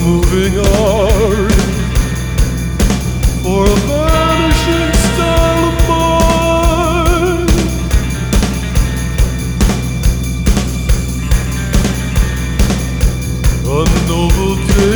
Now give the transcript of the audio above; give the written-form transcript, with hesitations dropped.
moving art for a vanishing style of mine. A novelty